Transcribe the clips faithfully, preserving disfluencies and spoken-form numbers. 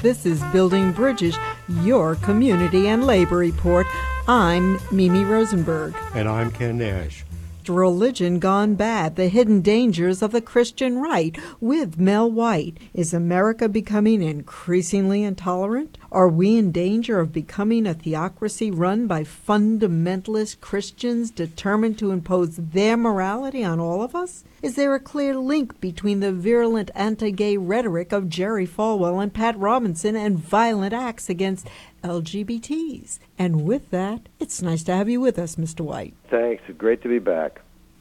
This is Building Bridges, your community and labor report. I'm Mimi Rosenberg. And I'm Ken Nash. Religion Gone Bad, the Hidden Dangers of the Christian Right, with Mel White. Is America becoming increasingly intolerant? Are we in danger of becoming a theocracy run by fundamentalist Christians determined to impose their morality on all of us? Is there a clear link between the virulent anti-gay rhetoric of Jerry Falwell and Pat Robinson and violent acts against L G B Ts? And with that, it's nice to have you with us, Mister White. Thanks. Great to be back.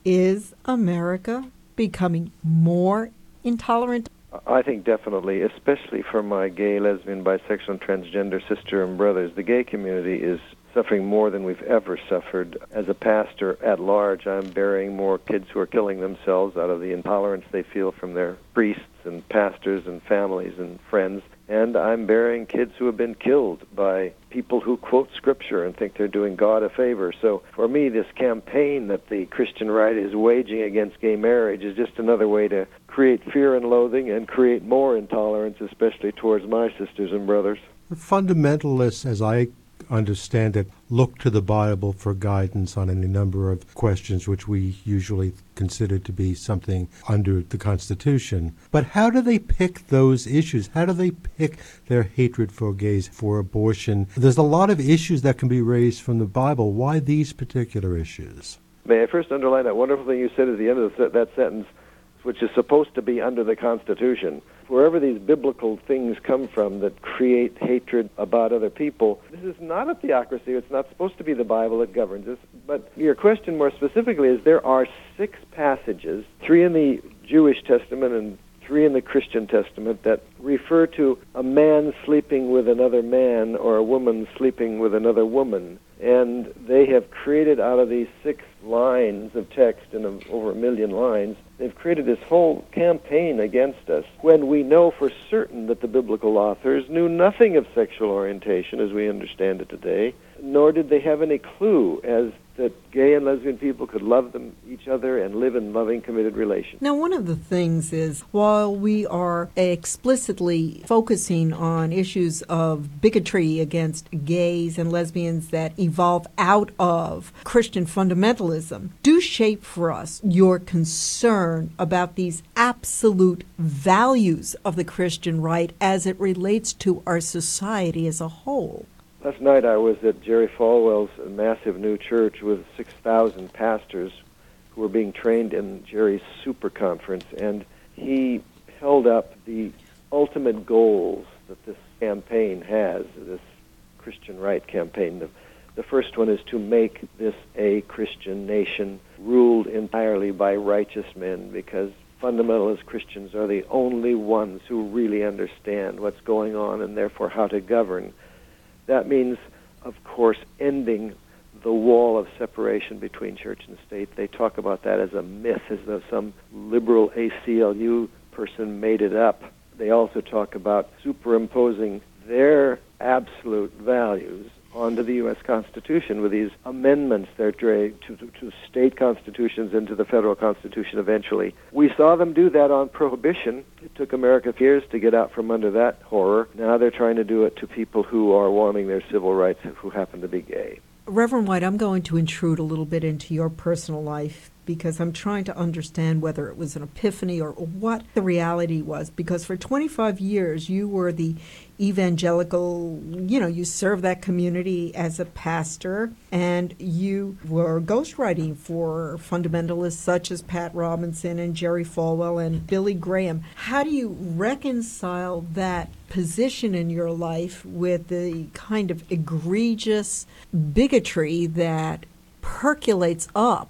Is America becoming more intolerant? I think definitely, especially for my gay, lesbian, bisexual, and transgender sister and brothers. The gay community is suffering more than we've ever suffered. As a pastor at large, I'm burying more kids who are killing themselves out of the intolerance they feel from their priests and pastors and families and friends. And I'm burying kids who have been killed by people who quote Scripture and think they're doing God a favor. So for me, this campaign that the Christian right is waging against gay marriage is just another way to create fear and loathing and create more intolerance, especially towards my sisters and brothers. The fundamentalists, as I understand it, look to the Bible for guidance on any number of questions which we usually consider to be something under the Constitution. But how do they pick those issues? How do they pick their hatred for gays, for abortion? There's a lot of issues that can be raised from the Bible. Why these particular issues? May I first underline that wonderful thing you said at the end of that sentence, which is supposed to be under the Constitution. Wherever these biblical things come from that create hatred about other people, this is not a theocracy. It's not supposed to be the Bible that governs us. But your question more specifically is there are six passages, three in the Jewish Testament and three in the Christian Testament, that refer to a man sleeping with another man or a woman sleeping with another woman. And they have created out of these six lines of text, and over a million lines, they've created this whole campaign against us when we know for certain that the biblical authors knew nothing of sexual orientation as we understand it today, nor did they have any clue as that gay and lesbian people could love them each other and live in loving, committed relations. Now, one of the things is, while we are explicitly focusing on issues of bigotry against gays and lesbians that evolve out of Christian fundamentalism, do shape for us your concern about these absolute values of the Christian right as it relates to our society as a whole. Last night I was at Jerry Falwell's massive new church with six thousand pastors who were being trained in Jerry's super conference, and he held up the ultimate goals that this campaign has, this Christian right campaign. The, the first one is to make this a Christian nation ruled entirely by righteous men, because fundamentalist Christians are the only ones who really understand what's going on and therefore how to govern. That means, of course, ending the wall of separation between church and state. They talk about that as a myth, as though some liberal A C L U person made it up. They also talk about superimposing their absolute values onto the U S Constitution with these amendments they're to, to, to state constitutions and to the federal Constitution eventually. We saw them do that on prohibition. It took America years to get out from under that horror. Now they're trying to do it to people who are wanting their civil rights who happen to be gay. Reverend White, I'm going to intrude a little bit into your personal life because I'm trying to understand whether it was an epiphany or what the reality was. Because for twenty-five years, you were the evangelical, you know, you served that community as a pastor, and you were ghostwriting for fundamentalists such as Pat Robinson and Jerry Falwell and Billy Graham. How do you reconcile that position in your life with the kind of egregious bigotry that percolates up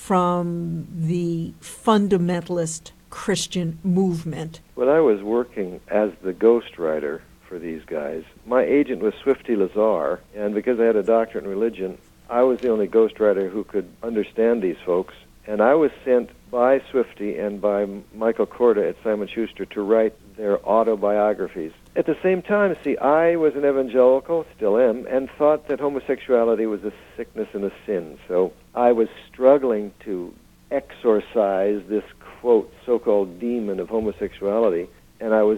from the fundamentalist Christian movement? When I was working as the ghostwriter for these guys, my agent was Swifty Lazar, and because I had a doctorate in religion, I was the only ghostwriter who could understand these folks, and I was sent by Swifty and by Michael Korda at Simon Schuster to write their autobiographies. At the same time, see, I was an evangelical, still am, and thought that homosexuality was a sickness and a sin. So I was struggling to exorcise this, quote, so-called demon of homosexuality, and I was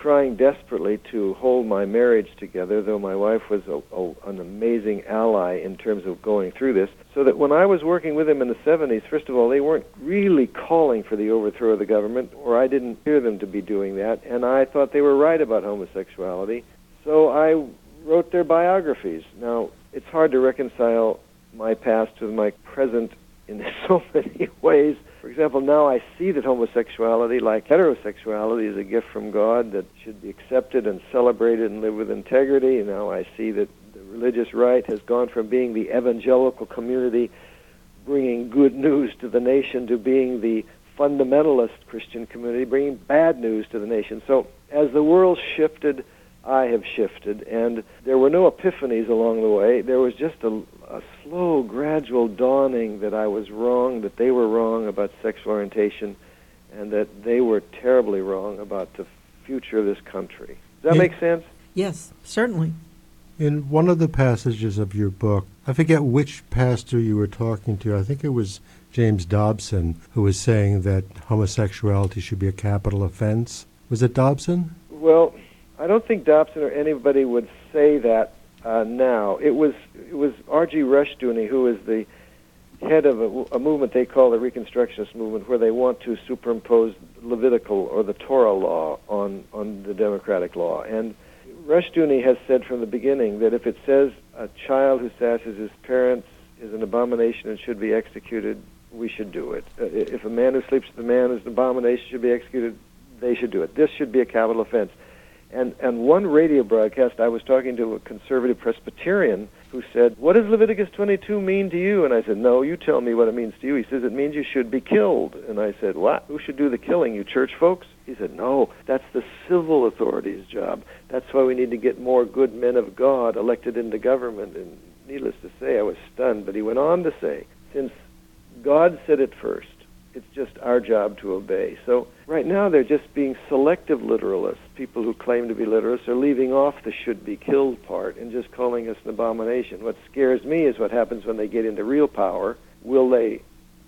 trying desperately to hold my marriage together, though my wife was a, a, an amazing ally in terms of going through this, so that when I was working with them in the seventies, first of all, they weren't really calling for the overthrow of the government, or I didn't hear them to be doing that, and I thought they were right about homosexuality, so I wrote their biographies. Now, it's hard to reconcile my past with my present in so many ways. For example, now I see that homosexuality, like heterosexuality, is a gift from God that should be accepted and celebrated and live with integrity. And now I see that the religious right has gone from being the evangelical community bringing good news to the nation to being the fundamentalist Christian community bringing bad news to the nation. So as the world shifted, I have shifted, and there were no epiphanies along the way. There was just a, a slow, gradual dawning that I was wrong, that they were wrong about sexual orientation, and that they were terribly wrong about the future of this country. Does that Yeah. make sense? Yes, certainly. In one of the passages of your book, I forget which pastor you were talking to. I think it was James Dobson, who was saying that homosexuality should be a capital offense. Was it Dobson? Well, I don't think Dobson or anybody would say that uh, now. It was it was R G Rushdoony, who is the head of a, a movement they call the Reconstructionist movement, where they want to superimpose Levitical or the Torah law on, on the democratic law. And Rushdoony has said from the beginning that if it says a child who sasses his parents is an abomination and should be executed, we should do it. Uh, if a man who sleeps with a man is an abomination, should be executed, they should do it. This should be a capital offense. And and one radio broadcast, I was talking to a conservative Presbyterian who said, "What does Leviticus twenty-two mean to you?" And I said, "No, you tell me what it means to you." He says, "It means you should be killed." And I said, "What? Who should do the killing, you church folks?" He said, "No, that's the civil authorities' job. That's why we need to get more good men of God elected into government." And needless to say, I was stunned. But he went on to say, since God said it first, it's just our job to obey. So right now they're just being selective literalists. People who claim to be literalists are leaving off the should be killed part and just calling us an abomination. What scares me is what happens when they get into real power. Will they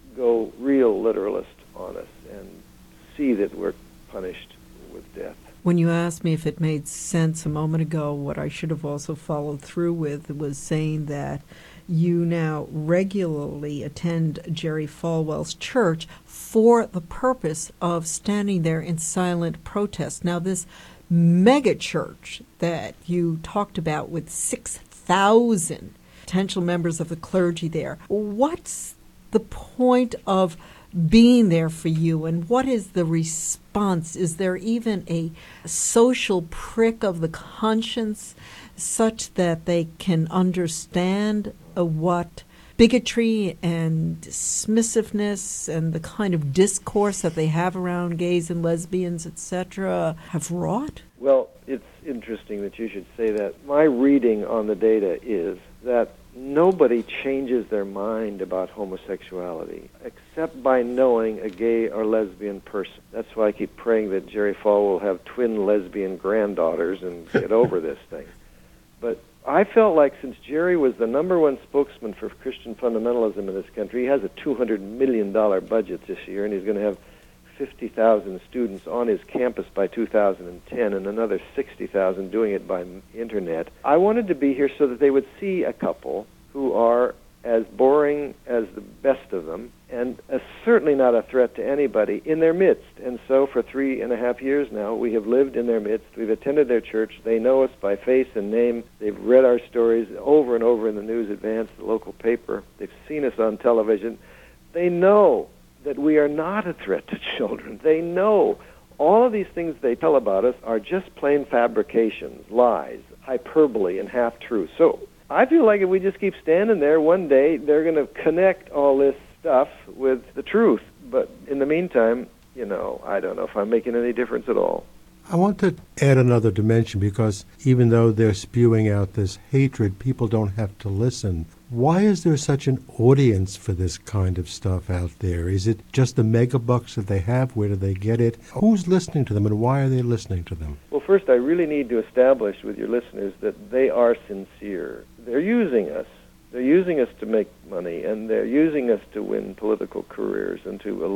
go real literalist on us and see that we're punished with death? When you asked me if it made sense a moment ago, what I should have also followed through with was saying that you now regularly attend Jerry Falwell's church for the purpose of standing there in silent protest. Now, this mega church that you talked about with six thousand potential members of the clergy there, what's the point of being there for you, and what is the response? Is there even a social prick of the conscience such that they can understand uh, what bigotry and dismissiveness and the kind of discourse that they have around gays and lesbians, et cetera, have wrought? Well, it's interesting that you should say that. My reading on the data is that nobody changes their mind about homosexuality except by knowing a gay or lesbian person. That's why I keep praying that Jerry Falwell will have twin lesbian granddaughters and get over this thing. But I felt like since Jerry was the number one spokesman for Christian fundamentalism in this country, he has a two hundred million dollars budget this year, and he's going to have fifty thousand students on his campus by two thousand ten and another sixty thousand doing it by internet. I wanted to be here so that they would see a couple who are as boring as the best of them and uh, certainly not a threat to anybody in their midst. And so for three and a half years now, we have lived in their midst. We've attended their church. They know us by face and name. They've read our stories over and over in the News Advance, the local paper. They've seen us on television. They know that we are not a threat to children. They know all of these things they tell about us are just plain fabrications, lies, hyperbole, and half-truths. So I feel like if we just keep standing there, one day they're going to connect all this stuff with the truth. But in the meantime, you know, I don't know if I'm making any difference at all. I want to add another dimension because even though they're spewing out this hatred, people don't have to listen. Why is there such an audience for this kind of stuff out there? Is it just the megabucks that they have? Where do they get it? Who's listening to them, and why are they listening to them? Well, first, I really need to establish with your listeners that they are sincere. They're using us. They're using us to make money, and they're using us to win political careers and to elect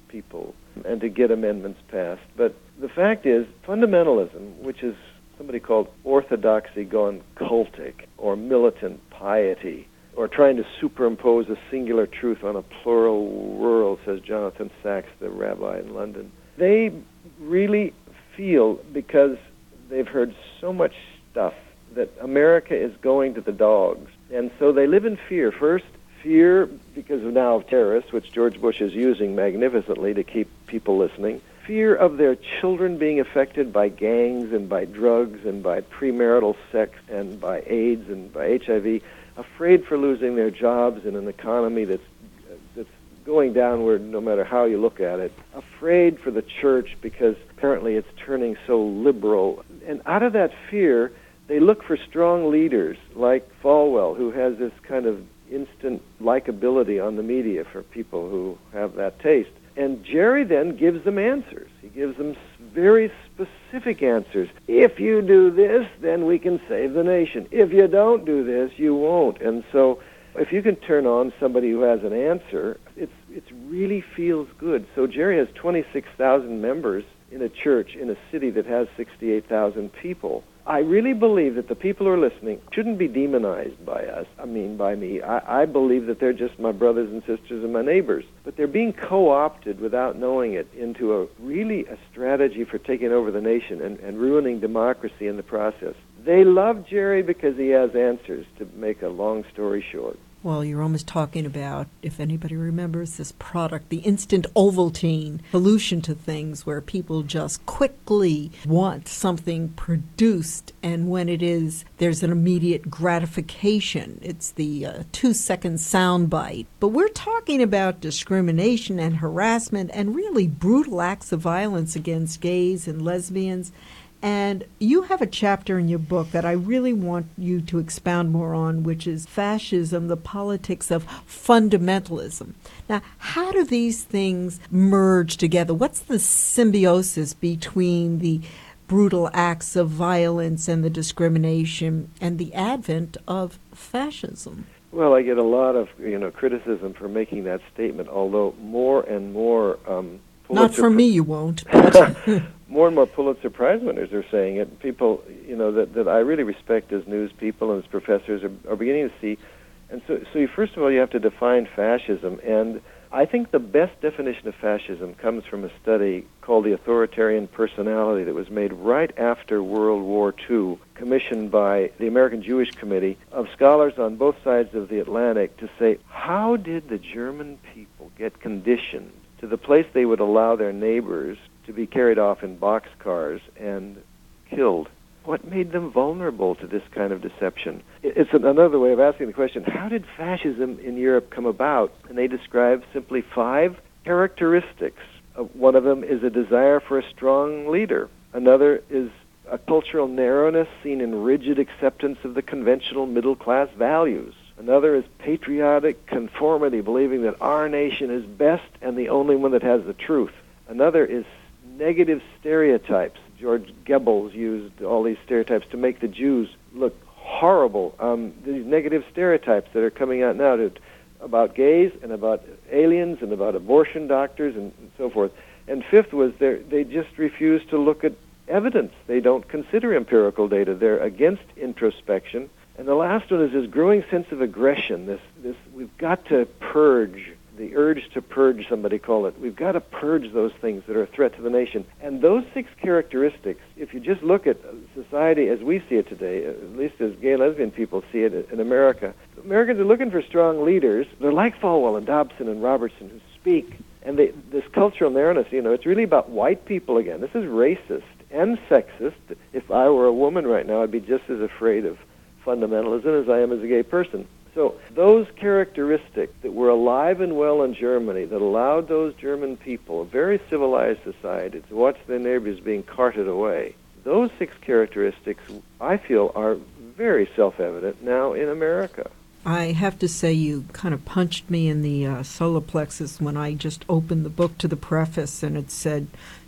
people and to get amendments passed. But the fact is, fundamentalism, which is somebody called orthodoxy gone cultic, or militant piety, or trying to superimpose a singular truth on a plural world, says Jonathan Sachs, the rabbi in London. They really feel, because they've heard so much stuff, that America is going to the dogs. And so they live in fear. First, fear because of now terrorists, which George Bush is using magnificently to keep people listening. Fear of their children being affected by gangs and by drugs and by premarital sex and by AIDS and by H I V. Afraid for losing their jobs in an economy that's that's going downward no matter how you look at it. Afraid for the church because apparently it's turning so liberal. And out of that fear, they look for strong leaders like Falwell, who has this kind of instant likability on the media for people who have that taste. And Jerry then gives them answers. He gives them very specific answers. If you do this, then we can save the nation. If you don't do this, you won't. And so if you can turn on somebody who has an answer, it's it really feels good. So Jerry has twenty-six thousand members in a church in a city that has sixty-eight thousand people. I really believe that the people who are listening shouldn't be demonized by us, I mean by me. I, I believe that they're just my brothers and sisters and my neighbors. But they're being co-opted without knowing it into a really a strategy for taking over the nation and, and ruining democracy in the process. They love Jerry because he has answers, to make a long story short. Well, you're almost talking about, if anybody remembers this product, the instant Ovaltine solution to things, where people just quickly want something produced, and when it is, there's an immediate gratification. It's the uh, two-second soundbite. But we're talking about discrimination and harassment and really brutal acts of violence against gays and lesbians. And you have a chapter in your book that I really want you to expound more on, which is Fascism, the Politics of Fundamentalism. Now, how do these things merge together? What's the symbiosis between the brutal acts of violence and the discrimination and the advent of fascism? Well, I get a lot of you know criticism for making that statement, although more and more um, Not from me, you won't. But more and more Pulitzer Prize winners are saying it. People, you know, that, that I really respect as news people and as professors are, are beginning to see. And so, so you, first of all, you have to define fascism. And I think the best definition of fascism comes from a study called The Authoritarian Personality that was made right after World War Two, commissioned by the American Jewish Committee of scholars on both sides of the Atlantic to say, how did the German people get conditioned to the place they would allow their neighbors to be carried off in boxcars and killed? What made them vulnerable to this kind of deception? It's another way of asking the question, how did fascism in Europe come about? And they describe simply five characteristics. One of them is a desire for a strong leader. Another is a cultural narrowness seen in rigid acceptance of the conventional middle-class values. Another is patriotic conformity, believing that our nation is best and the only one that has the truth. Another is negative stereotypes. George Goebbels used all these stereotypes to make the Jews look horrible. Um, these negative stereotypes that are coming out now to, about gays and about aliens and about abortion doctors and, and so forth. And fifth was they just refuse to look at evidence. They don't consider empirical data. They're against introspection. And the last one is this growing sense of aggression. This, this, we've got to purge, the urge to purge, somebody call it. We've got to purge those things that are a threat to the nation. And those six characteristics, if you just look at society as we see it today, at least as gay and lesbian people see it in America, Americans are looking for strong leaders. They're like Falwell and Dobson and Robertson, who speak. And they, this cultural narrowness, you know, it's really about white people again. This is racist and sexist. If I were a woman right now, I'd be just as afraid of fundamentalism as I am as a gay person. So those characteristics that were alive and well in Germany that allowed those German people, a very civilized society, to watch their neighbors being carted away, those six characteristics, I feel, are very self-evident now in America. I have to say you kind of punched me in the uh, solar plexus when I just opened the book to the preface and it said,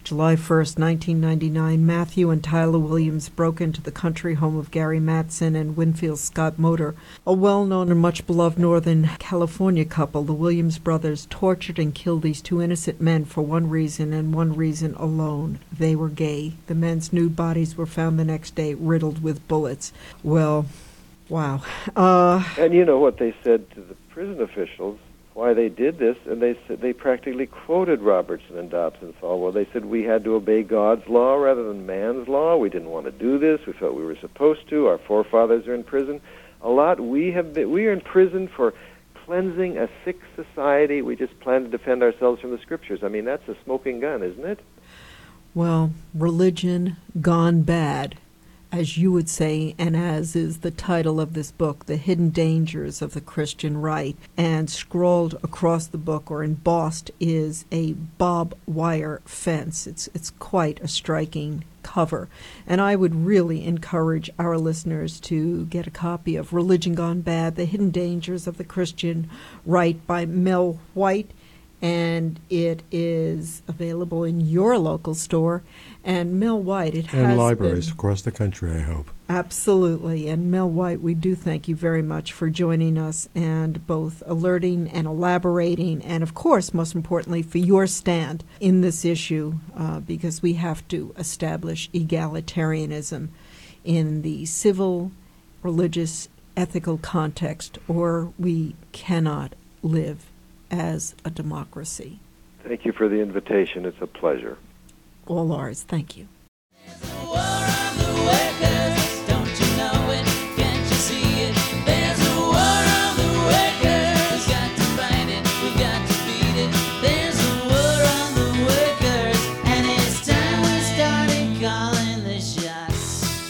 July first, nineteen ninety-nine, Matthew and Tyler Williams broke into the country home of Gary Matson and Winfield Scott Motor, a well-known and much-beloved Northern California couple. The Williams brothers tortured and killed these two innocent men for one reason and one reason alone. They were gay. The men's nude bodies were found the next day, riddled with bullets. Well, wow. Uh, And you know what they said to the prison officials, why they did this, and they said they practically quoted Robertson and Dobson Falwell. They said we had to obey God's law rather than man's law. We didn't want to do this. We felt we were supposed to. Our forefathers are in prison. A lot we have been, we are in prison for cleansing a sick society. We just plan to defend ourselves from the scriptures. I mean, that's a smoking gun, isn't it? well, religion gone bad, as you would say, and as is the title of this book, The Hidden Dangers of the Christian Right. And scrawled across the book, or embossed, is a barbed wire fence. It's, it's quite a striking cover. And I would really encourage our listeners to get a copy of Religion Gone Bad, The Hidden Dangers of the Christian Right by Mel White. And it is available in your local store. And Mel White, it has And libraries been, across the country, I hope. absolutely. And Mel White, we do thank you very much for joining us and both alerting and elaborating, and of course, most importantly, for your stand in this issue, uh, because we have to establish egalitarianism in the civil, religious, ethical context, or we cannot live as a democracy. Thank you for the invitation. It's a pleasure. All ours. Thank you. There's a war on the workers, don't you know it? Can't you see it? There's a war on the workers. We've got to fight it, we've got to beat it. There's a war on the workers, and it's time we started calling the shots.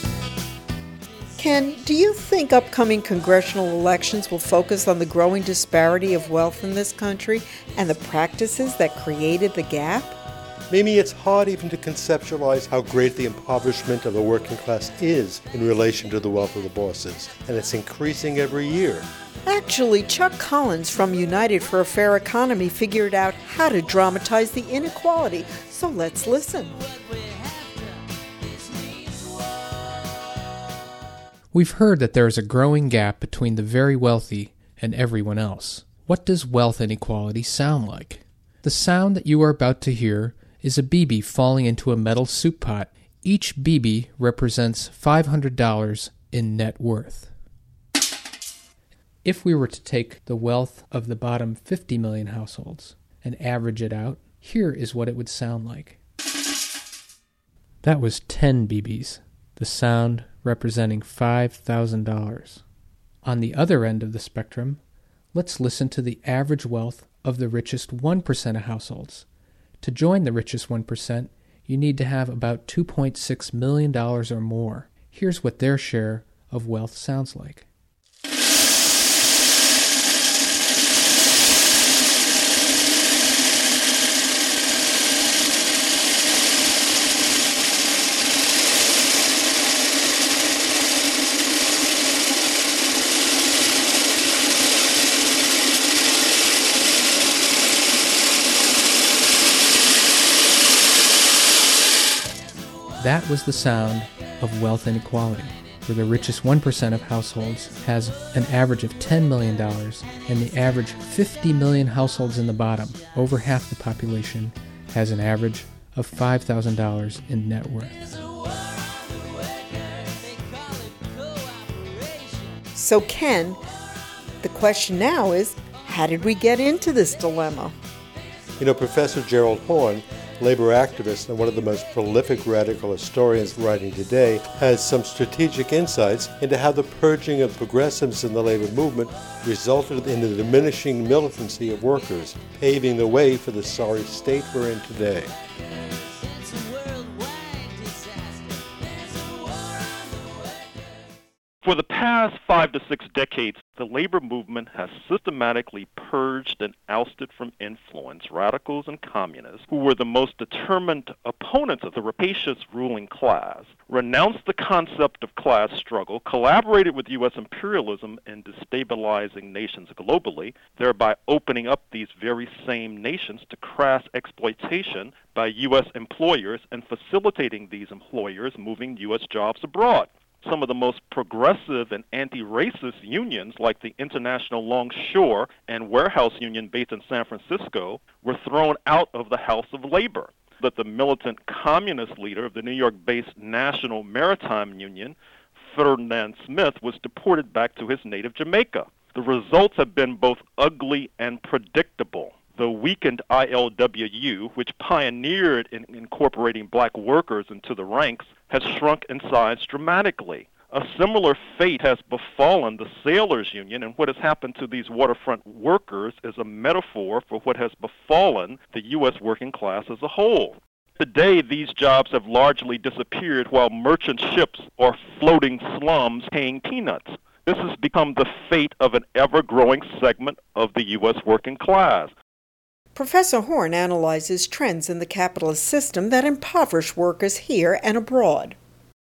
Ken, do you think upcoming congressional elections will focus on the growing disparity of wealth in this country and the practices that created the gap? Mimi, it's hard even to conceptualize how great the impoverishment of the working class is in relation to the wealth of the bosses, and it's increasing every year. Actually, Chuck Collins from United for a Fair Economy figured out how to dramatize the inequality, so let's listen. We've heard that there is a growing gap between the very wealthy and everyone else. What does wealth inequality sound like? The sound that you are about to hear is a B B falling into a metal soup pot. Each B B represents five hundred dollars in net worth. If we were to take the wealth of the bottom fifty million households and average it out, here is what it would sound like. That was ten B Bs, the sound representing five thousand dollars. On the other end of the spectrum, let's listen to the average wealth of the richest one percent of households. To join the richest one percent, you need to have about two point six million dollars or more. Here's what their share of wealth sounds like. That was the sound of wealth inequality, where the richest one percent of households has an average of ten million dollars, and the average fifty million households in the bottom, over half the population, has an average of five thousand dollars in net worth. So, Ken, the question now is, how did we get into this dilemma? You know, Professor Gerald Horne, labor activist and one of the most prolific radical historians writing today, has some strategic insights into how the purging of progressives in the labor movement resulted in the diminishing militancy of workers, paving the way for the sorry state we're in today. For the past five to six decades, the labor movement has systematically purged and ousted from influence radicals and communists who were the most determined opponents of the rapacious ruling class, renounced the concept of class struggle, collaborated with U S imperialism in destabilizing nations globally, thereby opening up these very same nations to crass exploitation by U S employers and facilitating these employers moving U S jobs abroad. Some of the most progressive and anti-racist unions, like the International Longshore and Warehouse Union based in San Francisco, were thrown out of the House of Labor. That the militant communist leader of the New York-based National Maritime Union, Ferdinand Smith, was deported back to his native Jamaica. The results have been both ugly and predictable. The weakened I L W U, which pioneered in incorporating black workers into the ranks, has shrunk in size dramatically. A similar fate has befallen the Sailors Union, and what has happened to these waterfront workers is a metaphor for what has befallen the U S working class as a whole. Today, these jobs have largely disappeared while merchant ships are floating slums paying peanuts. This has become the fate of an ever-growing segment of the U S working class. Professor Horn analyzes trends in the capitalist system that impoverish workers here and abroad.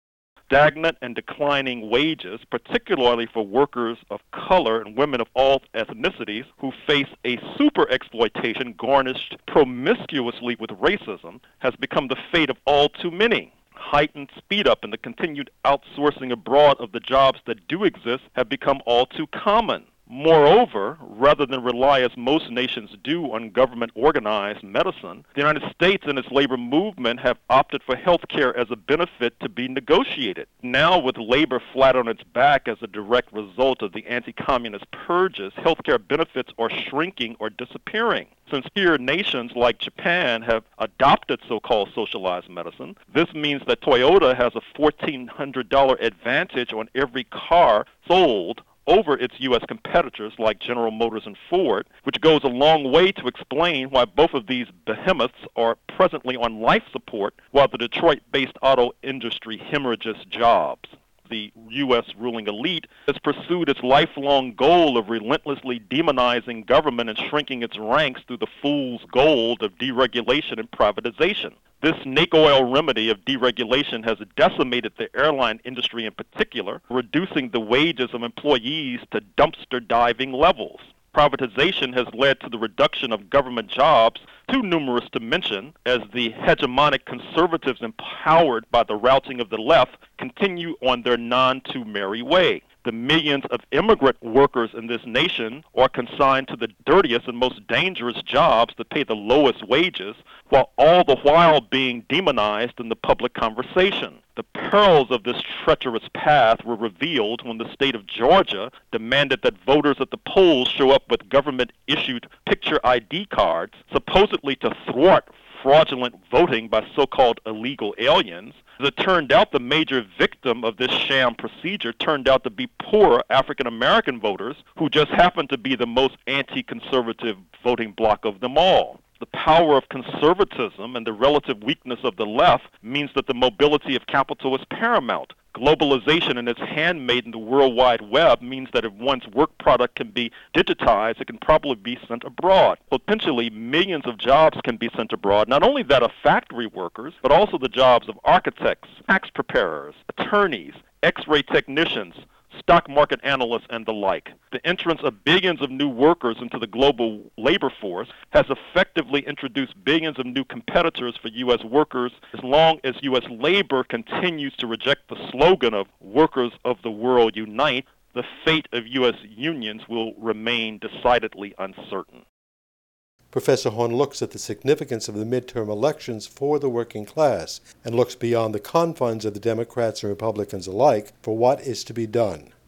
Stagnant and declining wages, particularly for workers of color and women of all ethnicities who face a super exploitation garnished promiscuously with racism, has become the fate of all too many. Heightened speed up and the continued outsourcing abroad of the jobs that do exist have become all too common. Moreover, rather than rely as most nations do on government-organized medicine, the United States and its labor movement have opted for health care as a benefit to be negotiated. Now, with labor flat on its back as a direct result of the anti-communist purges, health care benefits are shrinking or disappearing. Since here nations like Japan have adopted so-called socialized medicine, this means that Toyota has a fourteen hundred dollars advantage on every car sold over its U S competitors like General Motors and Ford, which goes a long way to explain why both of these behemoths are presently on life support while the Detroit-based auto industry hemorrhages jobs. The U S ruling elite has pursued its lifelong goal of relentlessly demonizing government and shrinking its ranks through the fool's gold of deregulation and privatization. This snake oil remedy of deregulation has decimated the airline industry in particular, reducing the wages of employees to dumpster diving levels. Privatization has led to the reduction of government jobs, too numerous to mention, as the hegemonic conservatives empowered by the routing of the left continue on their none-too-merry way. The millions of immigrant workers in this nation are consigned to the dirtiest and most dangerous jobs that pay the lowest wages, while all the while being demonized in the public conversation. The perils of this treacherous path were revealed when the state of Georgia demanded that voters at the polls show up with government-issued picture I D cards, supposedly to thwart fraudulent voting by so-called illegal aliens. As it turned out, the major victim of this sham procedure turned out to be poor African-American voters who just happened to be the most anti-conservative voting bloc of them all. The power of conservatism and the relative weakness of the left means that the mobility of capital is paramount. Globalization and its handmaid in the World Wide Web means that if one's work product can be digitized, it can probably be sent abroad. Potentially, millions of jobs can be sent abroad, not only that of factory workers, but also the jobs of architects, tax preparers, attorneys, X-ray technicians, stock market analysts, and the like. The entrance of billions of new workers into the global labor force has effectively introduced billions of new competitors for U S workers. As long as U S labor continues to reject the slogan of "Workers of the World Unite," the fate of U S unions will remain decidedly uncertain. Professor Horn looks at the significance of the midterm elections for the working class and looks beyond the confines of the Democrats and Republicans alike for what is to be done.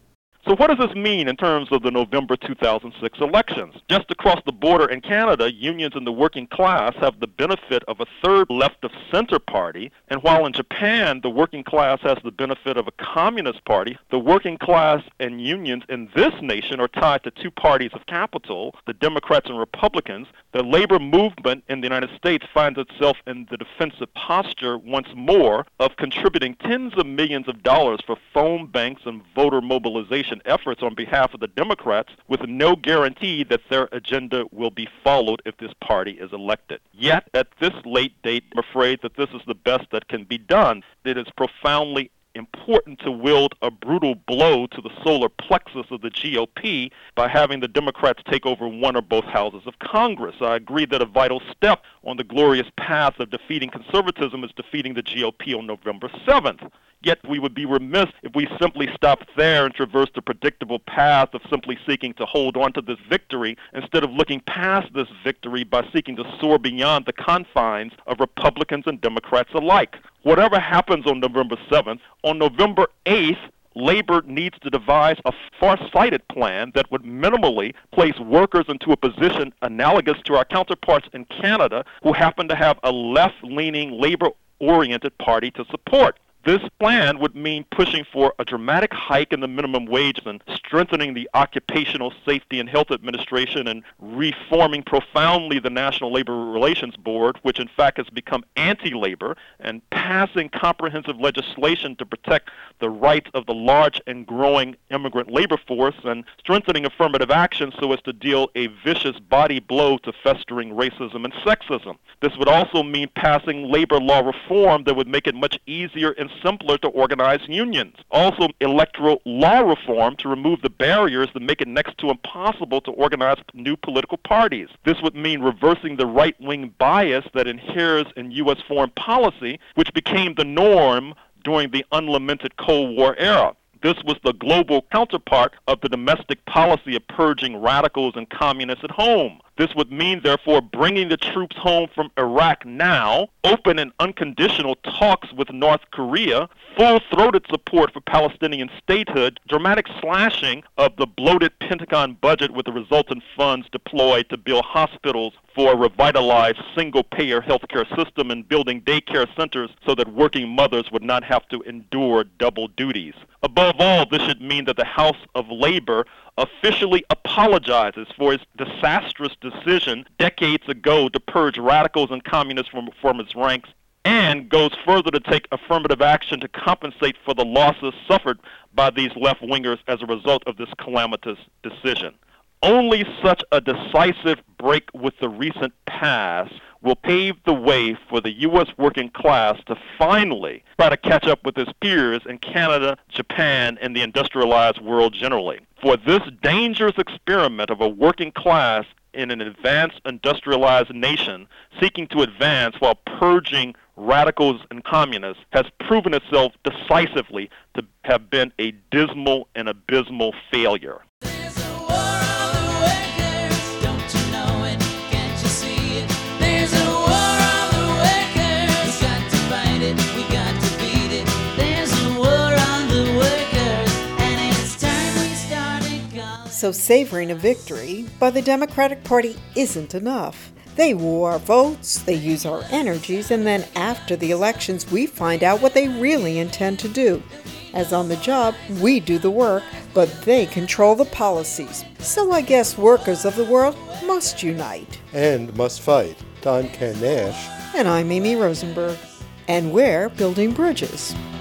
So what does this mean in terms of the November two thousand six elections? Just across the border in Canada, unions and the working class have the benefit of a third left-of-center party, and while in Japan the working class has the benefit of a communist party, the working class and unions in this nation are tied to two parties of capital, the Democrats and Republicans. The labor movement in the United States finds itself in the defensive posture once more of contributing tens of millions of dollars for phone banks and voter mobilization efforts on behalf of the Democrats, with no guarantee that their agenda will be followed if this party is elected. Yet, at this late date, I'm afraid that this is the best that can be done. It is profoundly important to wield a brutal blow to the solar plexus of the G O P by having the Democrats take over one or both houses of Congress. I agree that a vital step on the glorious path of defeating conservatism is defeating the G O P on November seventh. Yet we would be remiss if we simply stopped there and traversed the predictable path of simply seeking to hold on to this victory instead of looking past this victory by seeking to soar beyond the confines of Republicans and Democrats alike. Whatever happens on November seventh, on November eighth, Labor needs to devise a far-sighted plan that would minimally place workers into a position analogous to our counterparts in Canada who happen to have a left-leaning, labor-oriented party to support. This plan would mean pushing for a dramatic hike in the minimum wage and strengthening the Occupational Safety and Health Administration and reforming profoundly the National Labor Relations Board, which in fact has become anti-labor, and passing comprehensive legislation to protect the rights of the large and growing immigrant labor force, and strengthening affirmative action so as to deal a vicious body blow to festering racism and sexism. This would also mean passing labor law reform that would make it much easier and simpler to organize unions. Also, electoral law reform to remove the barriers that make it next to impossible to organize new political parties. This would mean reversing the right-wing bias that inheres in U S foreign policy, which became the norm during the unlamented Cold War era. This was the global counterpart of the domestic policy of purging radicals and communists at home. This would mean, therefore, bringing the troops home from Iraq now, open and unconditional talks with North Korea, full-throated support for Palestinian statehood, dramatic slashing of the bloated Pentagon budget with the resultant funds deployed to build hospitals for a revitalized single-payer healthcare system and building daycare centers so that working mothers would not have to endure double duties. Above all, this should mean that the House of Labor officially apologizes for its disastrous decision decades ago to purge radicals and communists from, from its ranks, and goes further to take affirmative action to compensate for the losses suffered by these left-wingers as a result of this calamitous decision. Only such a decisive break with the recent past will pave the way for the U S working class to finally try to catch up with its peers in Canada, Japan, and the industrialized world generally. For this dangerous experiment of a working class in an advanced industrialized nation seeking to advance while purging radicals and communists has proven itself decisively to have been a dismal and abysmal failure. There's a war on the workers, don't you know it? Can't you see it? There's a war on the workers, we got to fight it, we got to beat it. There's a war on the workers, and it's time we started calling. So savoring a victory by the Democratic Party isn't enough. They woo our votes, they use our energies, and then after the elections we find out what they really intend to do. As on the job, we do the work, but they control the policies. So I guess workers of the world must unite. And must fight. Don Ken Nash. And I'm Amy Rosenberg. And we're building bridges.